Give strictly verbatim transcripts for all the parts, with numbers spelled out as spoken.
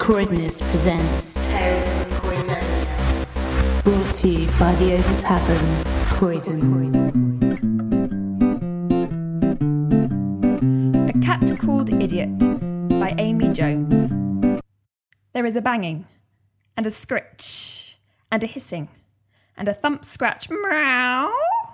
Croydonist presents Tales of Croydonia. Brought to you by the Oval Tavern, Croydon. A Cat Called Idiot by Amy Jones. There is a banging, and a scritch, and a hissing, and a thump scratch meow.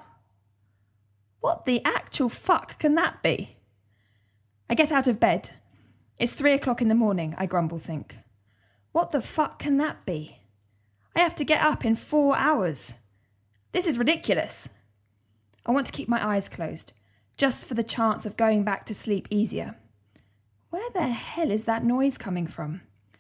What the actual fuck can that be? I get out of bed. It's three o'clock in the morning, I grumble think. What the fuck can that be? I have to get up in four hours. This is ridiculous. I want to keep my eyes closed, just for the chance of going back to sleep easier. Where the hell is that noise coming from?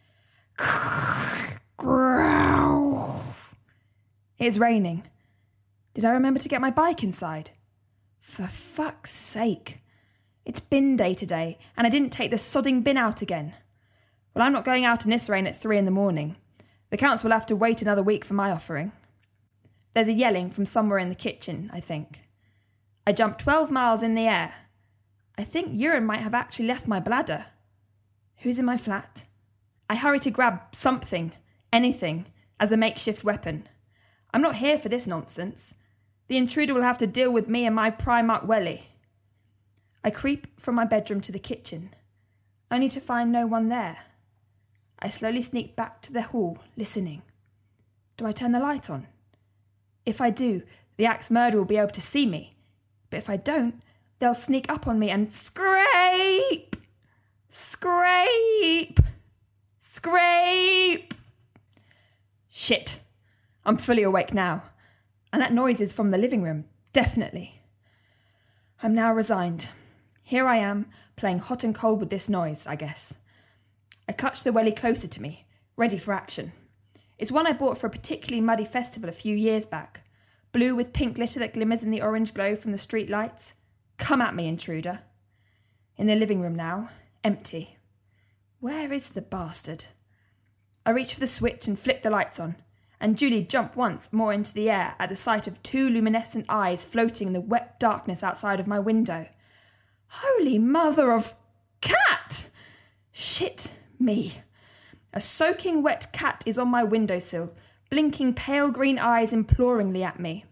It is raining. Did I remember to get my bike inside? For fuck's sake. It's bin day today, and I didn't take the sodding bin out again. Well, I'm not going out in this rain at three in the morning. The council will have to wait another week for my offering. There's a yelling from somewhere in the kitchen, I think. I jump twelve miles in the air. I think urine might have actually left my bladder. Who's in my flat? I hurry to grab something, anything, as a makeshift weapon. I'm not here for this nonsense. The intruder will have to deal with me and my Primark welly. I creep from my bedroom to the kitchen, only to find no one there. I slowly sneak back to the hall, listening. Do I turn the light on? If I do, the axe murderer will be able to see me. But if I don't, they'll sneak up on me and scrape! Scrape! Scrape! Shit! I'm fully awake now. And that noise is from the living room, definitely. I'm now resigned. Here I am, playing hot and cold with this noise, I guess. I clutch the welly closer to me, ready for action. It's one I bought for a particularly muddy festival a few years back. Blue with pink glitter that glimmers in the orange glow from the street lights. Come at me, intruder. In the living room now, empty. Where is the bastard? I reach for the switch and flick the lights on, and Julie jumped once more into the air at the sight of two luminescent eyes floating in the wet darkness outside of my window. Holy mother of cat! Shit me. A soaking wet cat is on my windowsill, blinking pale green eyes imploringly at me.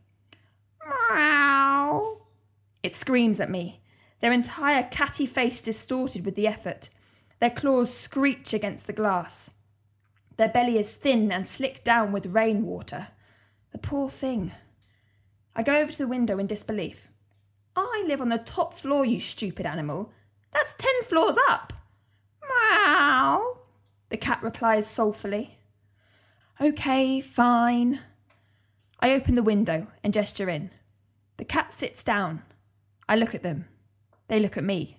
Meow. It screams at me, their entire catty face distorted with the effort. Their claws screech against the glass. Their belly is thin and slicked down with rainwater. The poor thing. I go over to the window in disbelief. I live on the top floor, you stupid animal. That's ten floors up. Meow, the cat replies soulfully. Okay, fine. I open the window and gesture in. The cat sits down. I look at them. They look at me.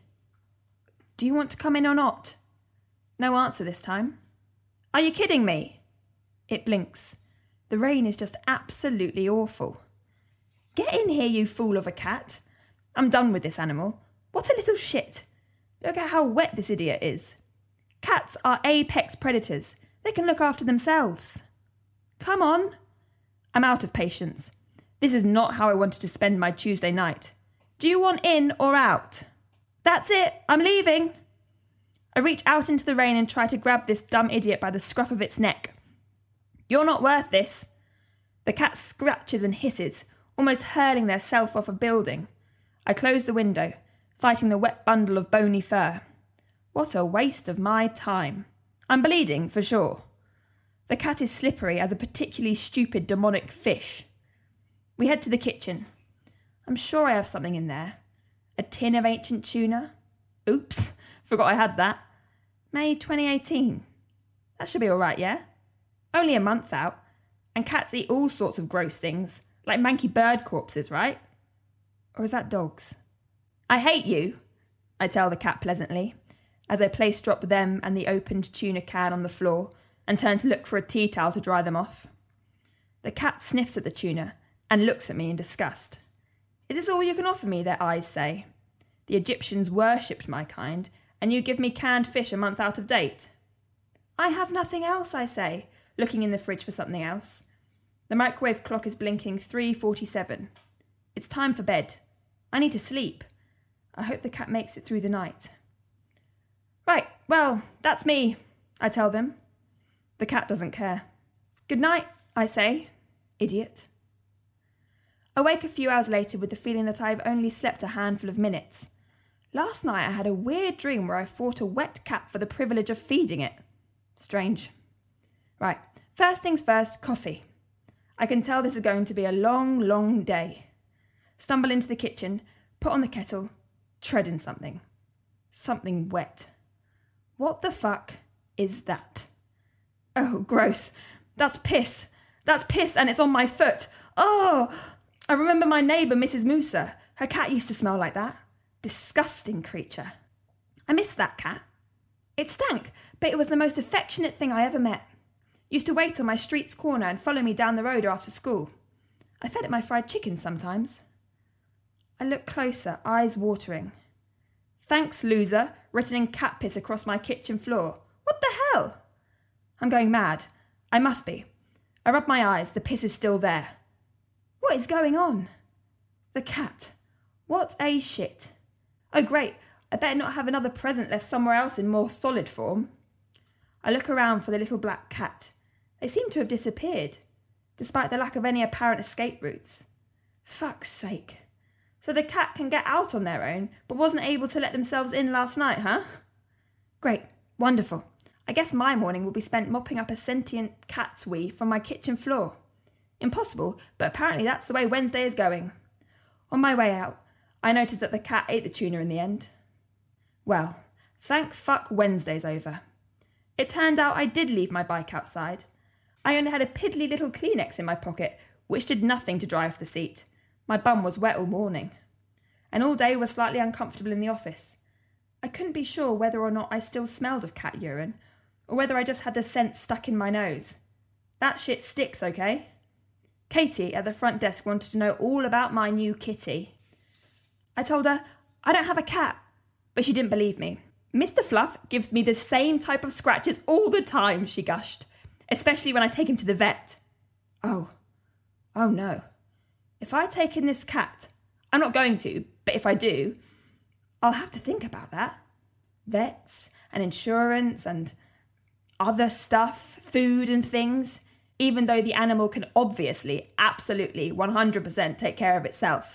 Do you want to come in or not? No answer this time. Are you kidding me? It blinks. The rain is just absolutely awful. Get in here, you fool of a cat. I'm done with this animal. What a little shit. Look at how wet this idiot is. Cats are apex predators. They can look after themselves. Come on. I'm out of patience. This is not how I wanted to spend my Tuesday night. Do you want in or out? That's it. I'm leaving. I reach out into the rain and try to grab this dumb idiot by the scruff of its neck. You're not worth this. The cat scratches and hisses, almost hurling theirself off a building. I close the window, fighting the wet bundle of bony fur. What a waste of my time. I'm bleeding, for sure. The cat is slippery as a particularly stupid demonic fish. We head to the kitchen. I'm sure I have something in there. A tin of ancient tuna. Oops, forgot I had that. May twenty eighteen. That should be all right, yeah? Only a month out, and cats eat all sorts of gross things, like manky bird corpses, right? Or is that dogs? I hate you, I tell the cat pleasantly, as I place drop them and the opened tuna can on the floor and turn to look for a tea towel to dry them off. The cat sniffs at the tuna and looks at me in disgust. Is this all you can offer me, their eyes say? The Egyptians worshipped my kind, and you give me canned fish a month out of date. I have nothing else, I say, looking in the fridge for something else. The microwave clock is blinking three forty-seven. It's time for bed. I need to sleep. I hope the cat makes it through the night. Right, well, that's me, I tell them. The cat doesn't care. Good night, I say. Idiot. Awake a few hours later with the feeling that I have only slept a handful of minutes. Last night I had a weird dream where I fought a wet cat for the privilege of feeding it. Strange. Right, first things first, coffee. I can tell this is going to be a long, long day. Stumble into the kitchen, put on the kettle, tread in something. Something wet. What the fuck is that? Oh, gross. That's piss. That's piss and it's on my foot. Oh, I remember my neighbour, Missus Musa. Her cat used to smell like that. Disgusting creature. I missed that cat. It stank, but it was the most affectionate thing I ever met. Used to wait on my street's corner and follow me down the road after school. I fed it my fried chicken sometimes. I looked closer, eyes watering. Thanks, loser, written in cat piss across my kitchen floor. What the hell? I'm going mad. I must be. I rub my eyes, the piss is still there. What is going on? The cat. What a shit. Oh great, I better not have another present left somewhere else in more solid form. I look around for the little black cat. They seem to have disappeared, despite the lack of any apparent escape routes. Fuck's sake. So the cat can get out on their own, but wasn't able to let themselves in last night, huh? Great. Wonderful. I guess my morning will be spent mopping up a sentient cat's wee from my kitchen floor. Impossible, but apparently that's the way Wednesday is going. On my way out, I noticed that the cat ate the tuna in the end. Well, thank fuck Wednesday's over. It turned out I did leave my bike outside. I only had a piddly little Kleenex in my pocket, which did nothing to dry off the seat. My bum was wet all morning. And all day was slightly uncomfortable in the office. I couldn't be sure whether or not I still smelled of cat urine, or whether I just had the scent stuck in my nose. That shit sticks, okay? Katie at the front desk wanted to know all about my new kitty. I told her, I don't have a cat, but she didn't believe me. Mister Fluff gives me the same type of scratches all the time, she gushed, especially when I take him to the vet. Oh, oh no. If I take in this cat, I'm not going to, but if I do, I'll have to think about that. Vets and insurance and other stuff, food and things, even though the animal can obviously, absolutely, one hundred percent take care of itself.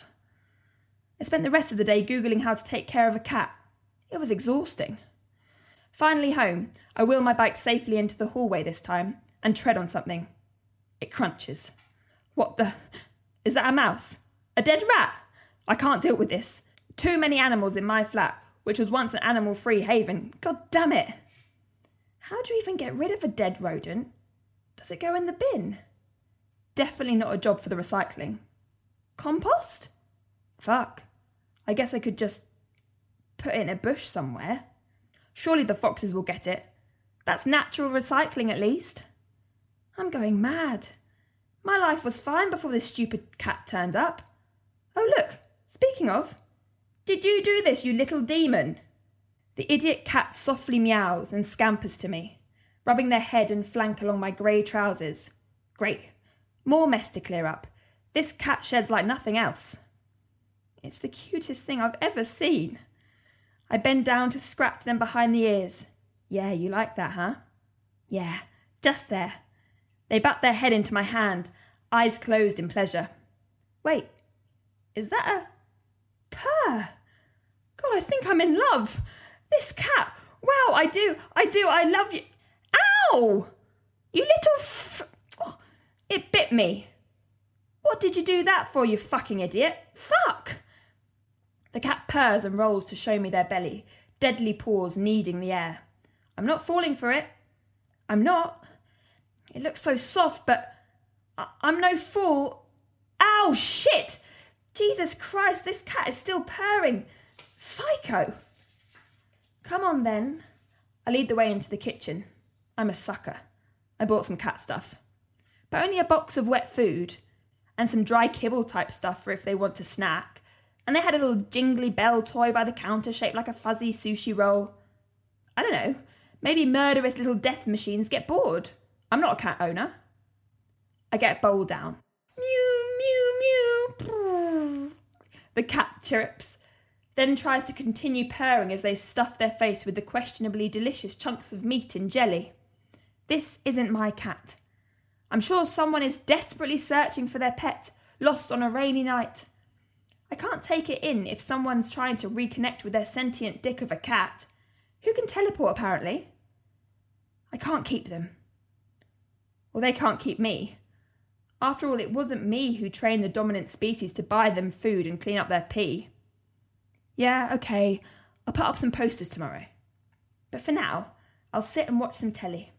I spent the rest of the day Googling how to take care of a cat. It was exhausting. Finally home, I wheel my bike safely into the hallway this time and tread on something. It crunches. What the... Is that a mouse? A dead rat? I can't deal with this. Too many animals in my flat, which was once an animal-free haven. God damn it. How do you even get rid of a dead rodent? Does it go in the bin? Definitely not a job for the recycling. Compost? Fuck. I guess I could just put it in a bush somewhere. Surely the foxes will get it. That's natural recycling at least. I'm going mad. My life was fine before this stupid cat turned up. Oh look, speaking of, did you do this, you little demon? The idiot cat softly meows and scampers to me, rubbing their head and flank along my grey trousers. Great. More mess to clear up. This cat sheds like nothing else. It's the cutest thing I've ever seen. I bend down to scratch them behind the ears. Yeah, you like that, huh? Yeah, just there. They butt their head into my hand, eyes closed in pleasure. Wait, is that a purr? God, I think I'm in love. This cat. Wow, I do, I do, I love you. Ow! You little f... Oh, it bit me. What did you do that for, you fucking idiot? Fuck! The cat purrs and rolls to show me their belly, deadly paws kneading the air. I'm not falling for it. I'm not. It looks so soft, but I- I'm no fool. Ow, shit! Jesus Christ, this cat is still purring. Psycho. Come on, then. I lead the way into the kitchen. I'm a sucker. I bought some cat stuff. But only a box of wet food and some dry kibble type stuff for if they want to snack. And they had a little jingly bell toy by the counter shaped like a fuzzy sushi roll. I don't know. Maybe murderous little death machines get bored. I'm not a cat owner. I get a bowl down. Mew, mew, mew. The cat chirps, then tries to continue purring as they stuff their face with the questionably delicious chunks of meat and jelly. This isn't my cat. I'm sure someone is desperately searching for their pet, lost on a rainy night. I can't take it in if someone's trying to reconnect with their sentient dick of a cat, who can teleport apparently. I can't keep them. Well, they can't keep me. After all, it wasn't me who trained the dominant species to buy them food and clean up their pee. Yeah, okay, I'll put up some posters tomorrow. But for now, I'll sit and watch some telly.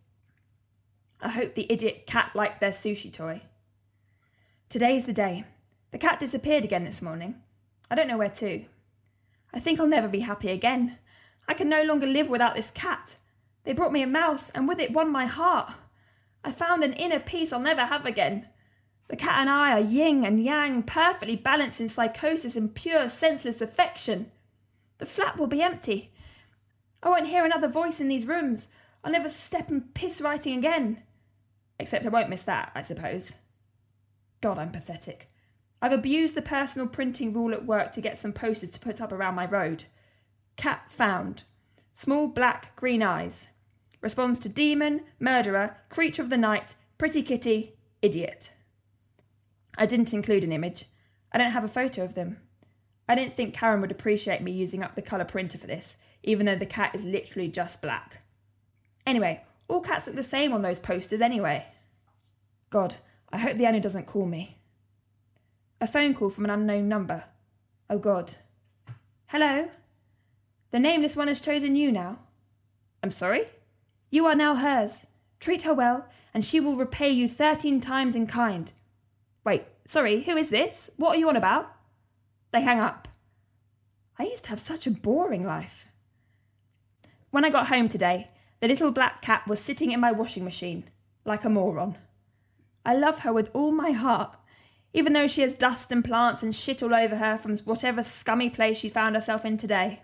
I hope the idiot cat liked their sushi toy. Today's the day. The cat disappeared again this morning. I don't know where to. I think I'll never be happy again. I can no longer live without this cat. They brought me a mouse, and with it won my heart. I found an inner peace I'll never have again. The cat and I are yin and yang, perfectly balanced in psychosis and pure, senseless affection. The flat will be empty. I won't hear another voice in these rooms. I'll never step in piss writing again. Except I won't miss that, I suppose. God, I'm pathetic. I've abused the personal printing rule at work to get some posters to put up around my road. Cat found. Small black green eyes. Responds to demon, murderer, creature of the night, pretty kitty, idiot. I didn't include an image. I don't have a photo of them. I didn't think Karen would appreciate me using up the colour printer for this, even though the cat is literally just black. Anyway, all cats look the same on those posters anyway. God, I hope the Anu doesn't call me. A phone call from an unknown number. Oh God. Hello? The nameless one has chosen you now. I'm sorry? You are now hers. Treat her well, and she will repay you thirteen times in kind. Wait, sorry, who is this? What are you on about? They hang up. I used to have such a boring life. When I got home today, the little black cat was sitting in my washing machine, like a moron. I love her with all my heart, even though she has dust and plants and shit all over her from whatever scummy place she found herself in today.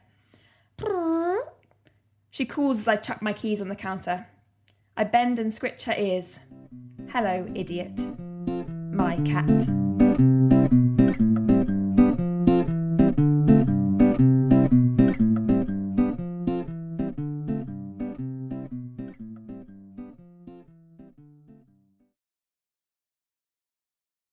She calls as I chuck my keys on the counter. I bend and scritch her ears. Hello, idiot. My cat.